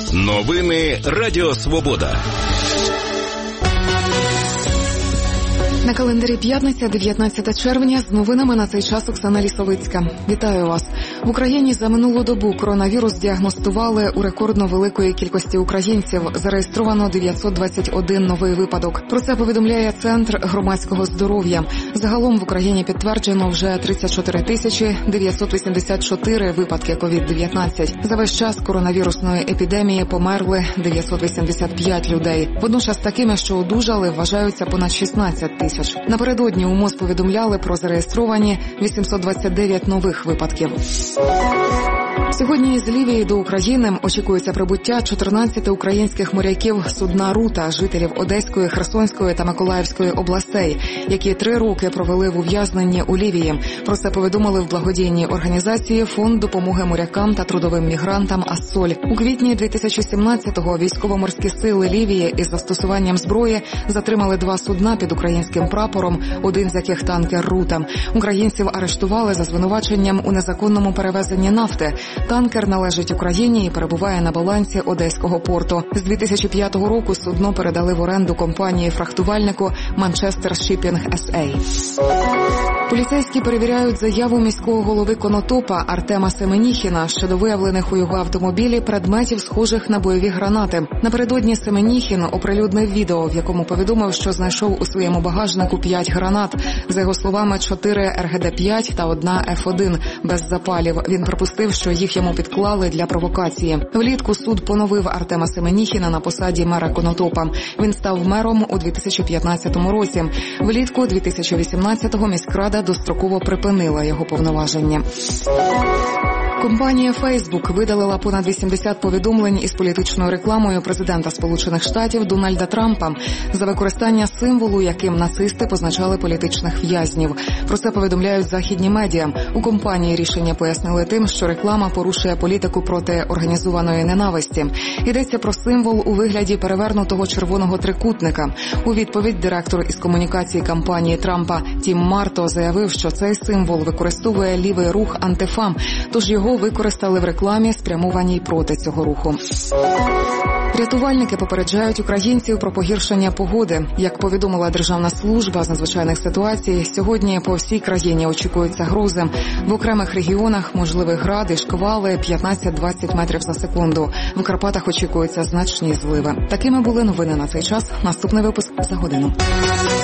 Новини Радіо Свобода. На календарі п'ятниця, 19 червня. З новинами на цей час Оксана Лісовицька. Вітаю вас. В Україні за минулу добу коронавірус діагностували у рекордно великої кількості українців. Зареєстровано 921 новий випадок. Про це повідомляє Центр громадського здоров'я. Загалом в Україні підтверджено вже 34 984 випадки COVID-19. За весь час коронавірусної епідемії померли 985 людей. Водночас такими, що одужали, вважаються понад 16 тисяч. Напередодні у МОЗ повідомляли про зареєстровані 829 нових випадків. Сьогодні із Лівії до України очікується прибуття 14 українських моряків судна «Рута», жителів Одеської, Херсонської та Миколаївської областей, які 3 роки провели в ув'язненні у Лівії. Про це повідомили в благодійній організації Фонд допомоги морякам та трудовим мігрантам «Ассоль». У квітні 2017-го військово-морські сили Лівії із застосуванням зброї затримали 2 судна під українським прапором, один з яких танкер «Рута». Українців арештували за звинуваченням у незаконному перевезенні нафти. Танкер належить Україні і перебуває на балансі Одеського порту. З 2005 року судно передали в оренду компанії-фрахтувальнику Manchester Shipping S.A. Поліцейські перевіряють заяву міського голови Конотопа Артема Семеніхіна щодо виявлених у його автомобілі предметів, схожих на бойові гранати. Напередодні Семеніхін оприлюднив відео, в якому повідомив, що знайшов у своєму багажнику 5 гранат. За його словами, 4 РГД-5 та 1 Ф1 без запалів. Він припустив, що їх йому підклали для провокації. Влітку суд поновив Артема Семеніхіна на посаді мера Конотопа. Він став мером у 2015 році. Влітку 2018-го міськрада достроково припинила його повноваження. Компанія Facebook видалила понад 80 повідомлень із політичною рекламою президента Сполучених Штатів Дональда Трампа за використання символу, яким нацисти позначали політичних в'язнів. Про це повідомляють західні медіа. У компанії рішення пояснили тим, що реклама порушує політику проти організованої ненависті. Йдеться про символ у вигляді перевернутого червоного трикутника. У відповідь директор із комунікації кампанії Трампа Тім Марто заявив, що цей символ використовує лівий рух Антифа, тож його використали в рекламі, спрямованій проти цього руху. Рятувальники попереджають українців про погіршення погоди. Як повідомила Державна служба з надзвичайних ситуацій, сьогодні по всій країні очікуються грози. В окремих регіонах можливі гради, шквали 15-20 метрів за секунду. В Карпатах очікуються значні зливи. Такими були новини на цей час. Наступний випуск за годину.